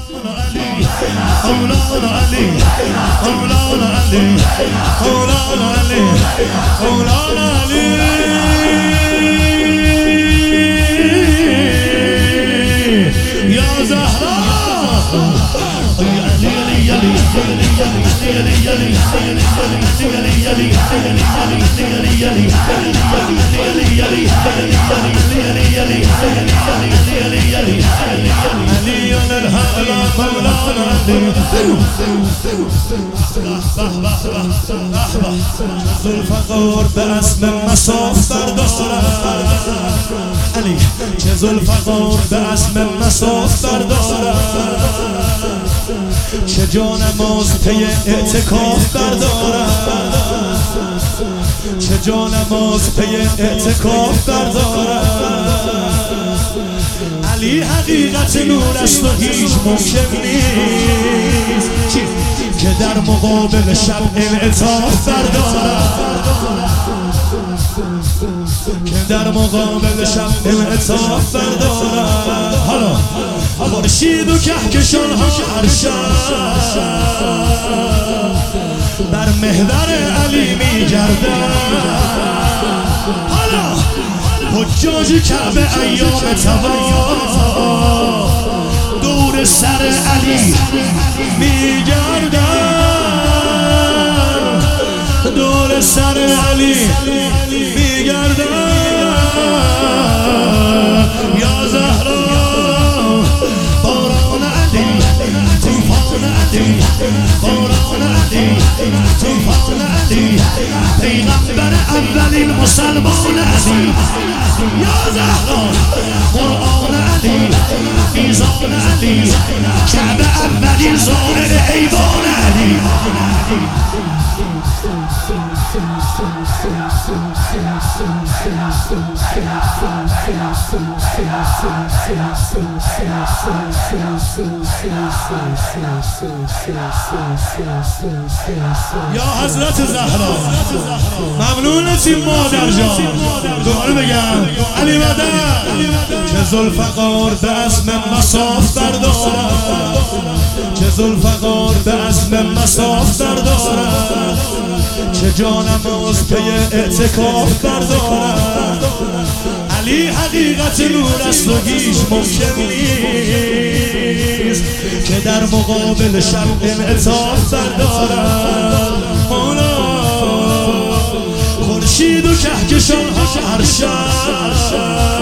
مولانا علی مولانا علی مولانا علی مولانا علی یا زهرا ذوالفقار به اسم مصاف بردارد علی چه ذوالفقار به اسم مصاف بردارد چه جا نماز پی اعتکاف بردارد چه جا نماز پی اعتکاف بردارد علی حقیقت نور است و هیچ ممکن نیست که در مقابل شب انعطاف بردارد که در مقابل شب انعطاف بردارد حالا خورشید و کهکشان ها هر شب بر محور علی میگردند حالا حجاج کعبه ایام طواف دور سر علی میگردند دور سر علی میگردند یا زهرا باران علی طوفان علی باران علی طوفان علی پیغمبر اولین مسلمان علی یا زهرا قرآن علی میزان علی کعبه اولین زائر ایوان علی یا حضرت زهرا ممنونتی مادر جان دوباره بگم علی مدد چه ذوالفقار به اسم مصاف بردارد چه ذوالفقار به اسم مصاف بردارد چه جا نماز پی اعتکاف بردارد علی حقیقت نور است و هیچ ممکن نیست که در مقابل شب انعطاف بردارد مولا خورشید و کهکشان ها هر شب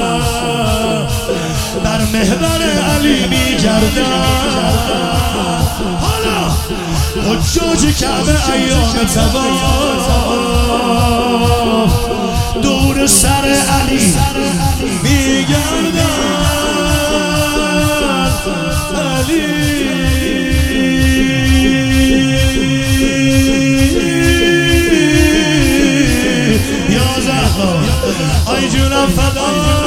بر محور علی میگردند حالا حجاج کعبه ایام طواف دور سر علی میگردند علی یا زهرا ای جونم فدا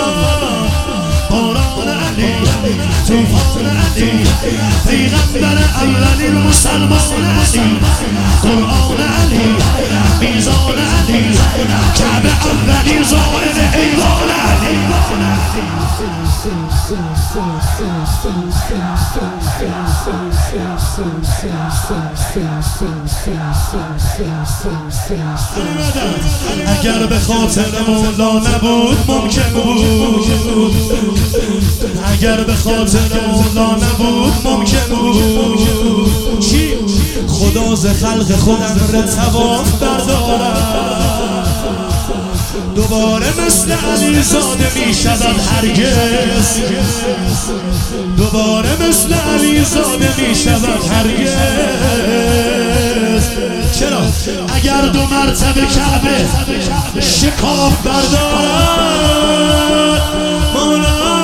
باران علی طوفان علی پیغمبر اولین مسلمان علی قرآن علی میزان علی کعبه اولین زائر ایوان علی اگر به خاطر مولا نبود ممکن بود اگر به خاطر مولا نبود ممکن بود چی؟ خدا ز خلق خودم را طواف بردارد دوباره مثل علی زاده می شود هرگز دوباره مثل علی زاده می شود هرگز چرا؟ اگر دو مرتبه کعبه شکاف بردارد مولا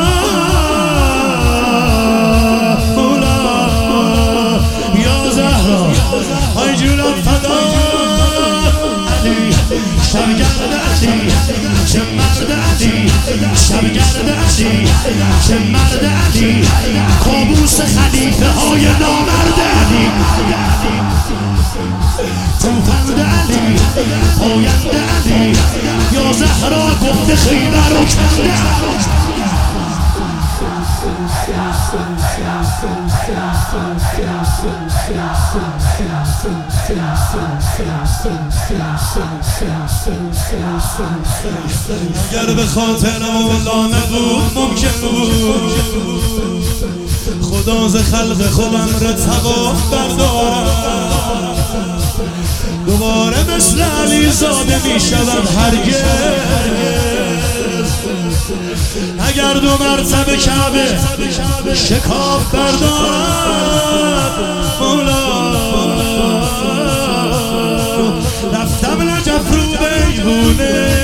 یا زهرا ای جونم فدا علی شبگرد علی چه مرد علی شبگرد علی چه مرد علی کابوس خلیفه های نامرد علی توفند علی پایند علی یا زهرا گفت خیبر و کنده اگر به خاطر مولا نبود ممکن بود خدا ز خلق خودم را طواف بردارم دوباره مثل علی زاده می شدم هرگز اگر دو مرتبه کعبه شکاف بردارم مولا رفتم نجف رو بیهونه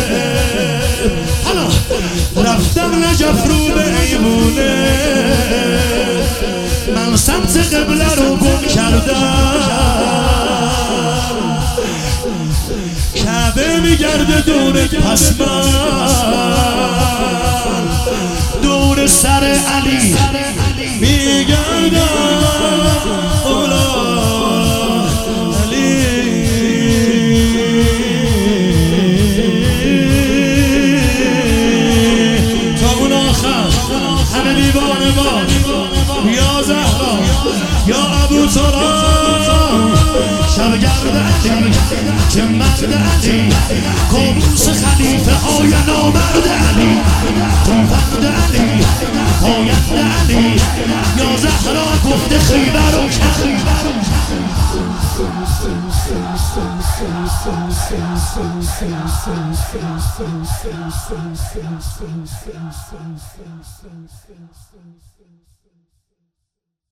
رفتم نجف رو بیهونه من سمت قبله رو گم کردم کعبه میگرده دور پس من دور سر علی میگردم اولا علی تا اون آخر همه دیوانه ما یا زهرا یا ابو تراب شبگرد علی که مرد علی کابوس خلیفه های نامرد علی توفند علی پایند علی یا زهرا گفته خیبر و کخ